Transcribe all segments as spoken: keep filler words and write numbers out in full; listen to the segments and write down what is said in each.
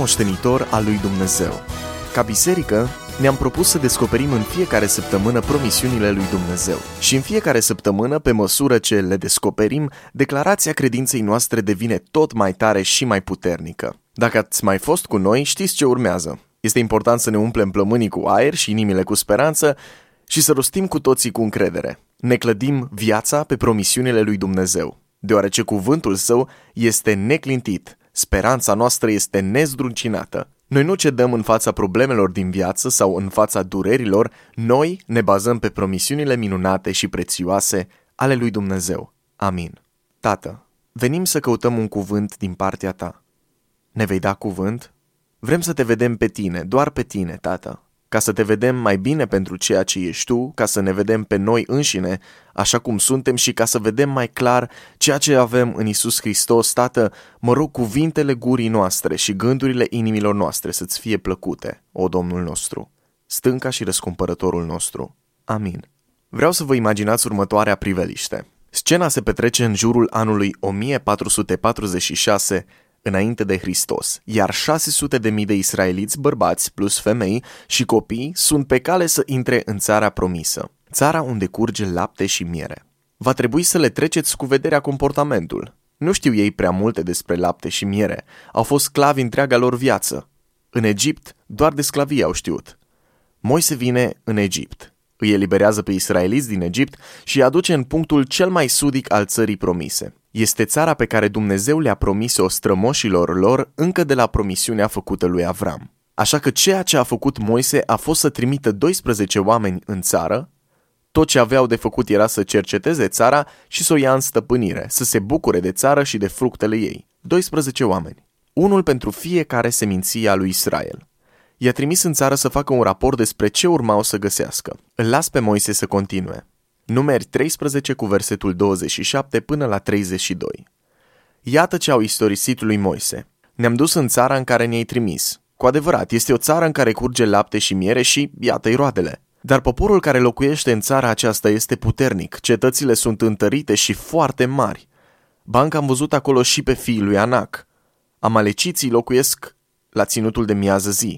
moștenitor al lui Dumnezeu. Ca biserică, ne-am propus să descoperim în fiecare săptămână promisiunile lui Dumnezeu. Și în fiecare săptămână, pe măsură ce le descoperim, declarația credinței noastre devine tot mai tare și mai puternică. Dacă ați mai fost cu noi, știți ce urmează. Este important să ne umplem plămânii cu aer și inimile cu speranță și să rostim cu toții cu încredere. Ne clădim viața pe promisiunile lui Dumnezeu, deoarece cuvântul său este neclintit, speranța noastră este nezdruncinată. Noi nu cedăm în fața problemelor din viață sau în fața durerilor, noi ne bazăm pe promisiunile minunate și prețioase ale lui Dumnezeu. Amin. Tată, venim să căutăm un cuvânt din partea ta. Ne vei da cuvânt? Vrem să te vedem pe tine, doar pe tine, Tată, ca să te vedem mai bine pentru ceea ce ești tu, ca să ne vedem pe noi înșine, așa cum suntem și ca să vedem mai clar ceea ce avem în Iisus Hristos. Tată, mă rog cuvintele gurii noastre și gândurile inimilor noastre să-ți fie plăcute, o Domnul nostru, stânca și răscumpărătorul nostru. Amin. Vreau să vă imaginați următoarea priveliște. Scena se petrece în jurul anului o mie patru sute patruzeci și șase înainte de Hristos, iar șase sute de mii de israeliți, bărbați plus femei și copii sunt pe cale să intre în țara promisă, țara unde curge lapte și miere. Va trebui să le treceți cu vederea comportamentul. Nu știu ei prea multe despre lapte și miere, au fost sclavi întreaga lor viață. În Egipt, doar de sclavie au știut. Moise vine în Egipt, îi eliberează pe israeliți din Egipt și îi aduce în punctul cel mai sudic al țării promise. Este țara pe care Dumnezeu le-a promis-o strămoșilor lor încă de la promisiunea făcută lui Avram. Așa că ceea ce a făcut Moise a fost să trimită doisprezece oameni în țară. Tot ce aveau de făcut era să cerceteze țara și să o ia în stăpânire, să se bucure de țară și de fructele ei. doisprezece oameni. Unul pentru fiecare seminție a lui Israel. I-a trimis în țară să facă un raport despre ce urmau să găsească. Îl las pe Moise să continue. Numeri treisprezece cu versetul douăzeci și șapte până la treizeci și doi. Iată ce au istorisit lui Moise. Ne-am dus în țara în care ne-ai trimis. Cu adevărat, este o țară în care curge lapte și miere și iată-i roadele. Dar poporul care locuiește în țara aceasta este puternic, cetățile sunt întărite și foarte mari. Banca am văzut acolo și pe fiii lui Anac. Amaleciții locuiesc la ținutul de miază zi.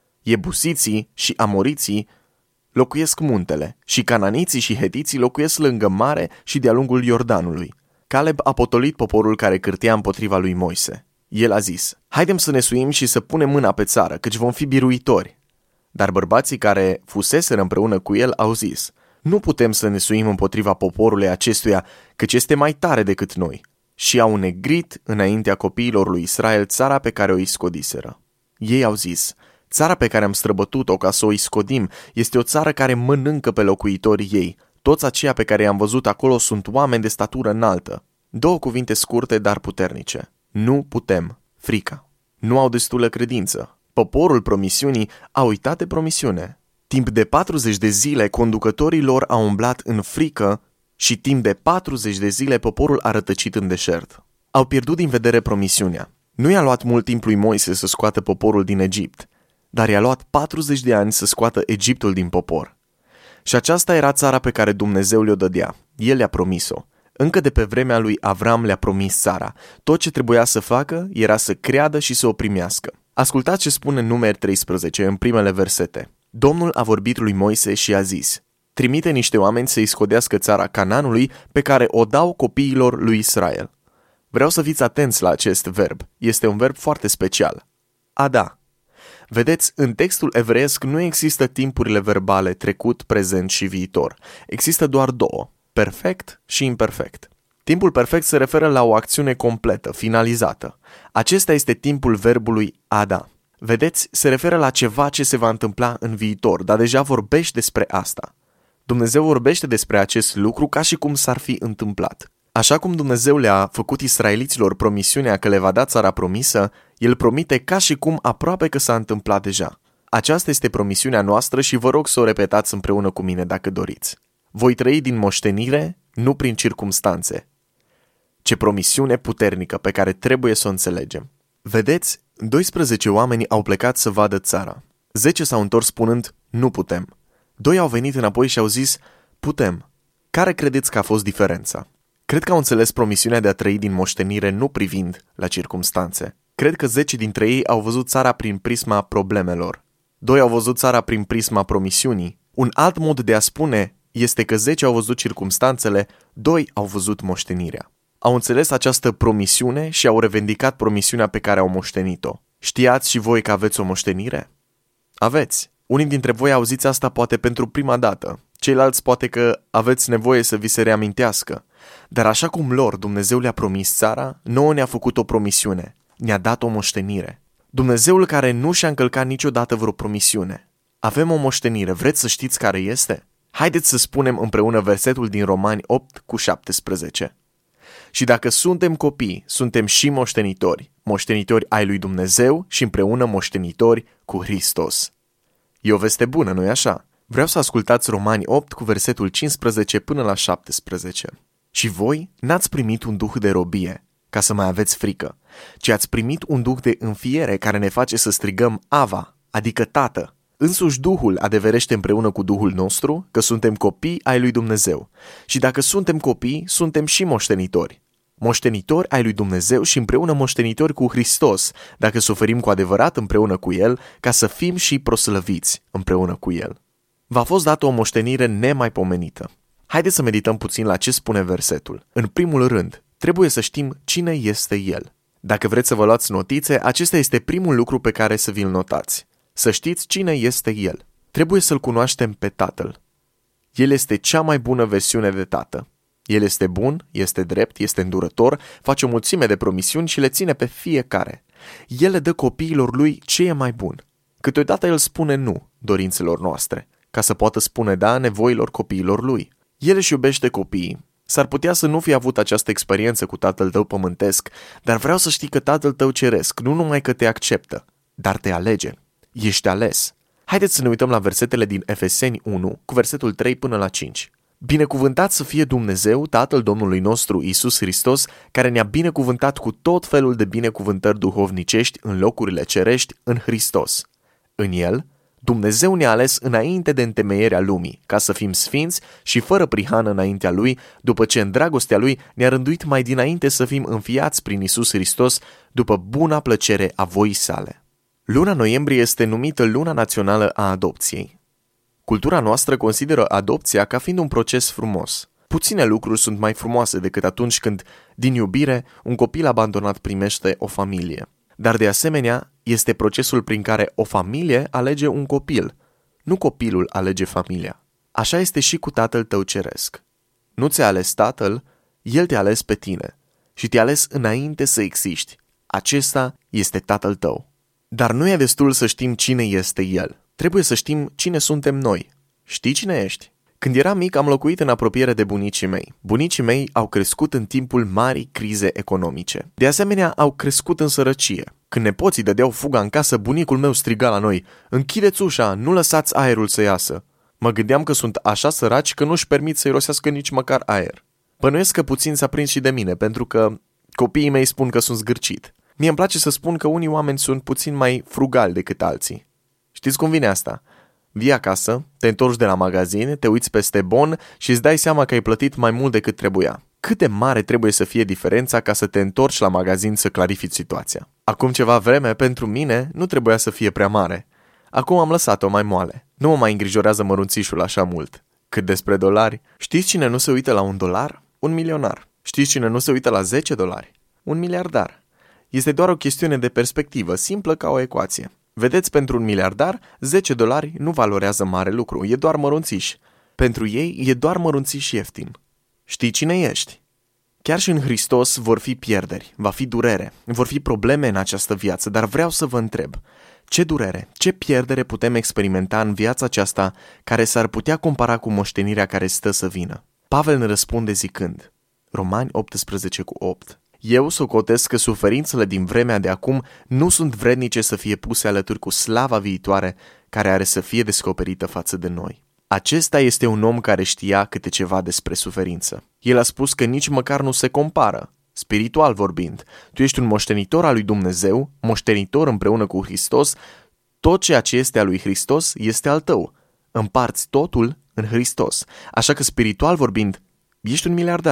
Iebusiții și amoriții locuiesc muntele și cananiții și hetiții locuiesc lângă mare și de-a lungul Iordanului. Caleb a potolit poporul care cârtea împotriva lui Moise. El a zis, haidem să ne suim și să punem mâna pe țară, căci vom fi biruitori. Dar bărbații care fuseseră împreună cu el au zis, nu putem să ne suim împotriva poporului acestuia, căci este mai tare decât noi. Și au negrit înaintea copiilor lui Israel țara pe care o iscodiseră. Ei au zis, țara pe care am străbătut-o ca să o iscodim este o țară care mănâncă pe locuitorii ei. Toți aceia pe care i-am văzut acolo sunt oameni de statură înaltă. Două cuvinte scurte, dar puternice. Nu putem. Frica. Nu au destulă credință. Poporul promisiunii a uitat de promisiune. Timp de patruzeci de zile, conducătorii lor au umblat în frică și timp de patruzeci de zile poporul a rătăcit în deșert. Au pierdut din vedere promisiunea. Nu i-a luat mult timp lui Moise să scoată poporul din Egipt, dar i-a luat patruzeci de ani să scoată Egiptul din popor. Și aceasta era țara pe care Dumnezeu le-o dădea. El le-a promis-o. Încă de pe vremea lui Avram le-a promis țara. Tot ce trebuia să facă era să creadă și să o primească. Ascultați ce spune în Numeri treisprezece, în primele versete. Domnul a vorbit lui Moise și a zis, trimite niște oameni să-i scodească țara Canaanului pe care o dau copiilor lui Israel. Vreau să fiți atenți la acest verb. Este un verb foarte special. A da. Vedeți, în textul evreiesc nu există timpurile verbale trecut, prezent și viitor. Există doar două, perfect și imperfect. Timpul perfect se referă la o acțiune completă, finalizată. Acesta este timpul verbului a da. Vedeți, se referă la ceva ce se va întâmpla în viitor, dar deja vorbește despre asta. Dumnezeu vorbește despre acest lucru ca și cum s-ar fi întâmplat. Așa cum Dumnezeu le-a făcut israeliților promisiunea că le va da țara promisă, El promite ca și cum aproape că s-a întâmplat deja. Aceasta este promisiunea noastră și vă rog să o repetați împreună cu mine dacă doriți. Voi trăi din moștenire, nu prin circumstanțe. Ce promisiune puternică pe care trebuie să o înțelegem. Vedeți, doisprezece oameni au plecat să vadă țara. zece s-au întors spunând, nu putem. Doi au venit înapoi și au zis, putem. Care credeți că a fost diferența? Cred că au înțeles promisiunea de a trăi din moștenire nu privind la circumstanțe. Cred că zece dintre ei au văzut țara prin prisma problemelor. Doi au văzut țara prin prisma promisiunii. Un alt mod de a spune este că zece au văzut circumstanțele, doi au văzut moștenirea. Au înțeles această promisiune și au revendicat promisiunea pe care au moștenit-o. Știați și voi că aveți o moștenire? Aveți. Unii dintre voi auziți asta poate pentru prima dată. Ceilalți poate că aveți nevoie să vi se reamintească. Dar așa cum lor Dumnezeu le-a promis țara, nouă ne-a făcut o promisiune. Ne-a dat o moștenire. Dumnezeul care nu și-a încălcat niciodată vreo promisiune. Avem o moștenire. Vreți să știți care este? Haideți să spunem împreună versetul din Romani opt cu șaptesprezece. Și dacă suntem copii, suntem și moștenitori, moștenitori ai lui Dumnezeu și împreună moștenitori cu Hristos. E o veste bună, nu-i așa? Vreau să ascultați Romani opt cu versetul cincisprezece până la șaptesprezece. Și voi n-ați primit un duh de robie, ca să mai aveți frică, ci ați primit un duh de înfiere care ne face să strigăm Ava, adică Tată. Însuși Duhul adeverește împreună cu Duhul nostru că suntem copii ai lui Dumnezeu. Și dacă suntem copii, suntem și moștenitori. Moștenitori ai lui Dumnezeu și împreună moștenitori cu Hristos, dacă suferim cu adevărat împreună cu El, ca să fim și proslăviți împreună cu El. V-a fost dată o moștenire nemaipomenită. Haideți să medităm puțin la ce spune versetul. În primul rând, trebuie să știm cine este El. Dacă vreți să vă luați notițe, acesta este primul lucru pe care să vi-l notați. Să știți cine este El. Trebuie să-L cunoaștem pe Tatăl. El este cea mai bună versiune de Tată. El este bun, este drept, este îndurător, face o mulțime de promisiuni și le ține pe fiecare. El le dă copiilor lui ce e mai bun. Câteodată El spune nu dorințelor noastre, ca să poată spune da nevoilor copiilor lui. El își iubește copiii. S-ar putea să nu fi avut această experiență cu Tatăl tău pământesc, dar vreau să știi că Tatăl tău ceresc nu numai că te acceptă, dar te alege. Ești ales. Haideți să ne uităm la versetele din Efeseni unu, cu versetul trei până la cinci. Binecuvântat să fie Dumnezeu, Tatăl Domnului nostru Iisus Hristos, care ne-a binecuvântat cu tot felul de binecuvântări duhovnicești în locurile cerești în Hristos. În El, Dumnezeu ne-a ales înainte de întemeierea lumii, ca să fim sfinți și fără prihană înaintea Lui, după ce în dragostea Lui ne-a rânduit mai dinainte să fim înfiați prin Iisus Hristos, după buna plăcere a voii sale. Luna noiembrie este numită Luna Națională a Adopției. Cultura noastră consideră adopția ca fiind un proces frumos. Puține lucruri sunt mai frumoase decât atunci când, din iubire, un copil abandonat primește o familie. Dar de asemenea, este procesul prin care o familie alege un copil. Nu copilul alege familia. Așa este și cu Tatăl tău ceresc. Nu ți-a ales Tatăl, El te-a ales pe tine și te-a ales înainte să existi. Acesta este Tatăl tău. Dar nu e destul să știm cine este El. Trebuie să știm cine suntem noi. Știi cine ești? Când eram mic, am locuit în apropiere de bunicii mei. Bunicii mei au crescut în timpul marii crize economice. De asemenea, au crescut în sărăcie. Când nepoții dădeau fuga în casă, bunicul meu striga la noi: închideți ușa, nu lăsați aerul să iasă. Mă gândeam că sunt așa săraci că nu-și permit să irosească nici măcar aer. Bănuiesc că puțin s-a prins și de mine, pentru că copiii mei spun că sunt zgârcit. Mie îmi place să spun că unii oameni sunt puțin mai frugali decât alții. Știți cum vine asta? Vii acasă, te întorci de la magazin, te uiți peste bon și îți dai seama că ai plătit mai mult decât trebuia. Cât de mare trebuie să fie diferența ca să te întorci la magazin să clarifici situația? Acum ceva vreme, pentru mine, nu trebuia să fie prea mare. Acum am lăsat-o mai moale. Nu mă mai îngrijorează mărunțișul așa mult. Cât despre dolari, știți cine nu se uită la un dolar? Un milionar. Știți cine nu se uită la zece dolari? Un miliardar. Este doar o chestiune de perspectivă, simplă ca o ecuație. Vedeți, pentru un miliardar, zece dolari nu valorează mare lucru, e doar mărunțiș. Pentru ei e doar mărunțiș ieftin. Știi cine ești? Chiar și în Hristos vor fi pierderi, va fi durere, vor fi probleme în această viață, dar vreau să vă întreb, ce durere, ce pierdere putem experimenta în viața aceasta care s-ar putea compara cu moștenirea care stă să vină? Pavel ne răspunde zicând, Romani optsprezece cu opt, eu socotesc că suferințele din vremea de acum nu sunt vrednice să fie puse alături cu slava viitoare care are să fie descoperită față de noi. Acesta este un om care știa câte ceva despre suferință. El a spus că nici măcar nu se compară. Spiritual vorbind, tu ești un moștenitor al lui Dumnezeu, moștenitor împreună cu Hristos, tot ceea ce este al lui Hristos este al tău. Împarți totul în Hristos. Așa că spiritual vorbind, ești un miliardar.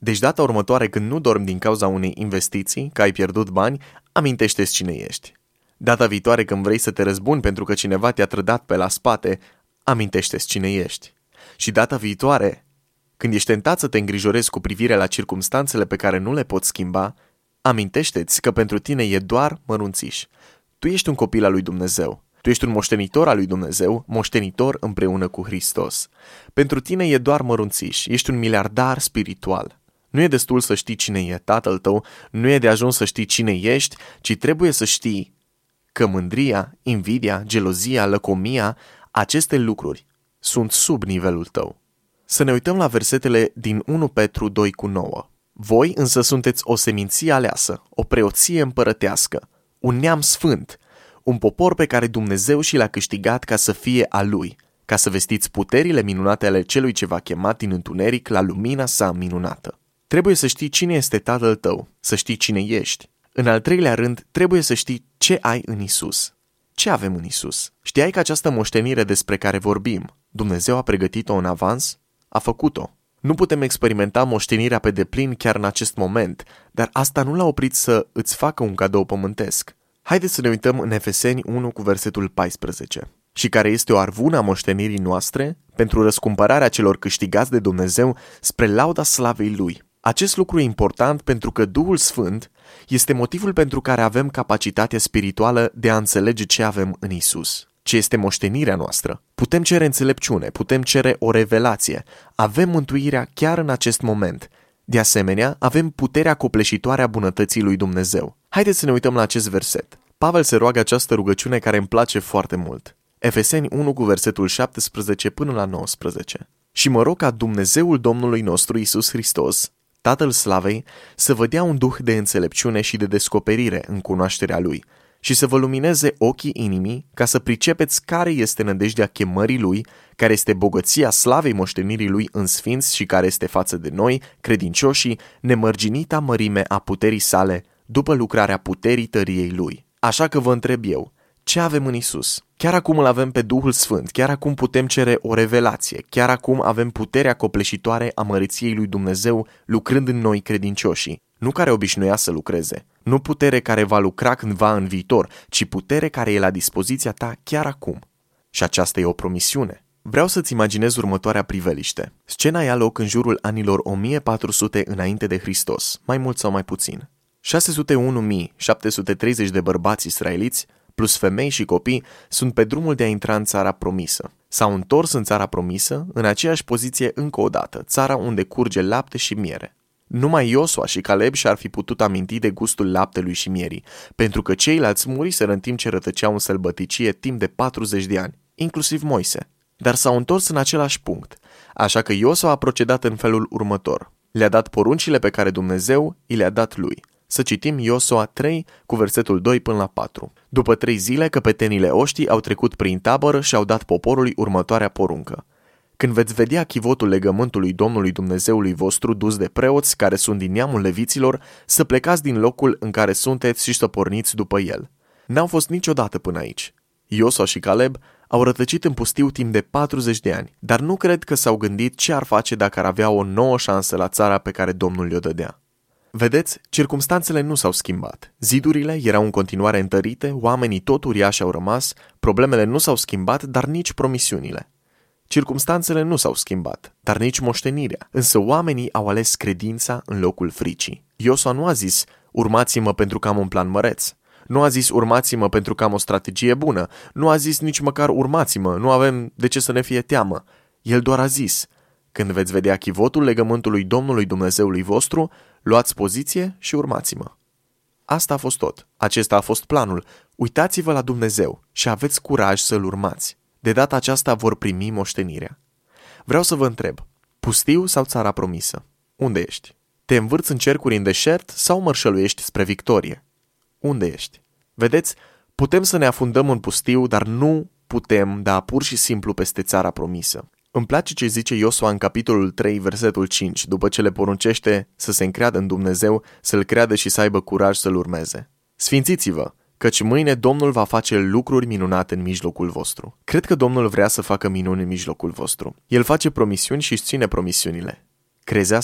Deci data următoare când nu dormi din cauza unei investiții, că ai pierdut bani, amintește-ți cine ești. Data viitoare când vrei să te răzbuni pentru că cineva te-a trădat pe la spate, amintește-ți cine ești. Și data viitoare, când ești tentat să te îngrijorezi cu privire la circumstanțele pe care nu le poți schimba, amintește-ți că pentru tine e doar mărunțiș. Tu ești un copil al lui Dumnezeu. Tu ești un moștenitor al lui Dumnezeu, moștenitor împreună cu Hristos. Pentru tine e doar mărunțiș, ești un miliardar spiritual. Nu e destul să știi cine e tatăl tău, nu e de ajuns să știi cine ești, ci trebuie să știi că mândria, invidia, gelozia, lăcomia, aceste lucruri sunt sub nivelul tău. Să ne uităm la versetele din unu Petru doi cu nouă. Voi însă sunteți o seminție aleasă, o preoție împărătească, un neam sfânt, un popor pe care Dumnezeu și l-a câștigat ca să fie a Lui, ca să vestiți puterile minunate ale Celui ce v-a chemat din întuneric la lumina sa minunată. Trebuie să știi cine este tatăl tău, să știi cine ești. În al treilea rând, trebuie să știi ce ai în Isus. Ce avem în Isus? Știai că această moștenire despre care vorbim, Dumnezeu a pregătit-o în avans? A făcut-o. Nu putem experimenta moștenirea pe deplin chiar în acest moment, dar asta nu l-a oprit să îți facă un cadou pământesc. Haideți să ne uităm în Efeseni unu cu versetul paisprezece. Și care este o arvună a moștenirii noastre pentru răscumpărarea celor câștigați de Dumnezeu spre lauda slavei Lui. Acest lucru e important pentru că Duhul Sfânt este motivul pentru care avem capacitatea spirituală de a înțelege ce avem în Isus. Ce este moștenirea noastră? Putem cere înțelepciune, putem cere o revelație. Avem mântuirea chiar în acest moment. De asemenea, avem puterea copleșitoare a bunătății lui Dumnezeu. Haideți să ne uităm la acest verset. Pavel se roagă această rugăciune care îmi place foarte mult. Efeseni unu cu versetul șaptesprezece până la nouăsprezece. Și mă rog ca Dumnezeul Domnului nostru Iisus Hristos, Tatăl Slavei, să vă dea un duh de înțelepciune și de descoperire în cunoașterea Lui și să vă lumineze ochii inimii ca să pricepeți care este nădejdea chemării Lui, care este bogăția slavei moștenirii Lui în sfinți și care este față de noi, credincioșii, nemărginita mărime a puterii sale, după lucrarea puterii tăriei Lui. Așa că vă întreb eu, ce avem în Isus? Chiar acum îl avem pe Duhul Sfânt, chiar acum putem cere o revelație, chiar acum avem puterea copleșitoare a măreției lui Dumnezeu lucrând în noi credincioșii, nu care obișnuia să lucreze, nu putere care va lucra cândva în viitor, ci putere care e la dispoziția ta chiar acum. Și aceasta e o promisiune. Vreau să-ți imaginezi următoarea priveliște. Scena ia loc în jurul anilor o mie patru sute înainte de Hristos, mai mult sau mai puțin. șase sute unu mii șapte sute treizeci de bărbați israeliți plus femei și copii, sunt pe drumul de a intra în țara promisă. S-au întors în țara promisă, în aceeași poziție încă o dată, țara unde curge lapte și miere. Numai Iosua și Caleb și-ar fi putut aminti de gustul laptelui și mierii, pentru că ceilalți muriseră în timp ce rătăceau în sălbăticie timp de patruzeci de ani, inclusiv Moise. Dar s-au întors în același punct, așa că Iosua a procedat în felul următor. Le-a dat poruncile pe care Dumnezeu i le-a dat lui. Să citim Iosua trei cu versetul doi până la patru. După trei zile, căpetenile oștii au trecut prin tabără și au dat poporului următoarea poruncă. Când veți vedea chivotul legământului Domnului Dumnezeului vostru dus de preoți care sunt din neamul leviților, să plecați din locul în care sunteți și să porniți după el. N-au fost niciodată până aici. Iosua și Caleb au rătăcit în pustiu timp de patruzeci de ani, dar nu cred că s-au gândit ce ar face dacă ar avea o nouă șansă la țara pe care Domnul le-o dădea. Vedeți, circumstanțele nu s-au schimbat. Zidurile erau în continuare întărite, oamenii tot uriași au rămas, problemele nu s-au schimbat, dar nici promisiunile. Circumstanțele nu s-au schimbat, dar nici moștenirea, însă oamenii au ales credința în locul fricii. Iosua nu a zis, urmați-mă pentru că am un plan măreț. Nu a zis, urmați-mă pentru că am o strategie bună. Nu a zis nici măcar, urmați-mă, nu avem de ce să ne fie teamă. El doar a zis, când veți vedea chivotul legământului Domnului Dumnezeului vostru, luați poziție și urmați-mă. Asta a fost tot. Acesta a fost planul. Uitați-vă la Dumnezeu și aveți curaj să-L urmați. De data aceasta vor primi moștenirea. Vreau să vă întreb, pustiu sau țara promisă? Unde ești? Te învârți în cercuri în deșert sau mărșăluiești spre victorie? Unde ești? Vedeți, putem să ne afundăm în pustiu, dar nu putem da pur și simplu peste țara promisă. Îmi place ce zice Iosua în capitolul trei, versetul cinci, după ce le poruncește să se încreadă în Dumnezeu, să-L creadă și să aibă curaj să-L urmeze. Sfințiți-vă, căci mâine Domnul va face lucruri minunate în mijlocul vostru. Cred că Domnul vrea să facă minuni în mijlocul vostru. El face promisiuni și își ține promisiunile. Crezi asta?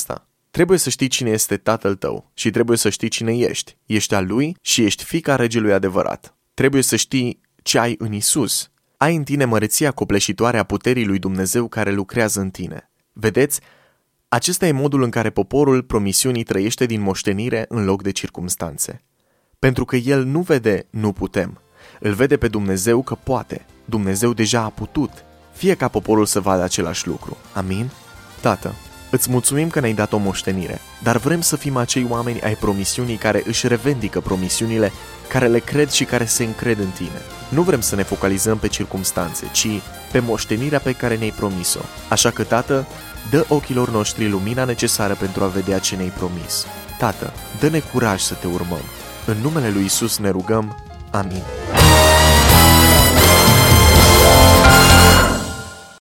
Trebuie să știi cine este tatăl tău și trebuie să știi cine ești. Ești al lui și ești fiica regelui adevărat. Trebuie să știi ce ai în Isus. Ai în tine măreția copleșitoare a puterii lui Dumnezeu care lucrează în tine. Vedeți? Acesta e modul în care poporul promisiunii trăiește din moștenire în loc de circumstanțe. Pentru că el nu vede nu putem. Îl vede pe Dumnezeu că poate. Dumnezeu deja a putut. Fie ca poporul să vadă același lucru. Amin? Tată, îți mulțumim că ne-ai dat o moștenire, dar vrem să fim acei oameni ai promisiunii care își revendică promisiunile, care le cred și care se încred în tine. Nu vrem să ne focalizăm pe circumstanțe, ci pe moștenirea pe care ne-ai promis-o. Așa că, Tată, dă ochilor noștri lumina necesară pentru a vedea ce ne-ai promis. Tată, dă-ne curaj să te urmăm. În numele lui Isus ne rugăm. Amin.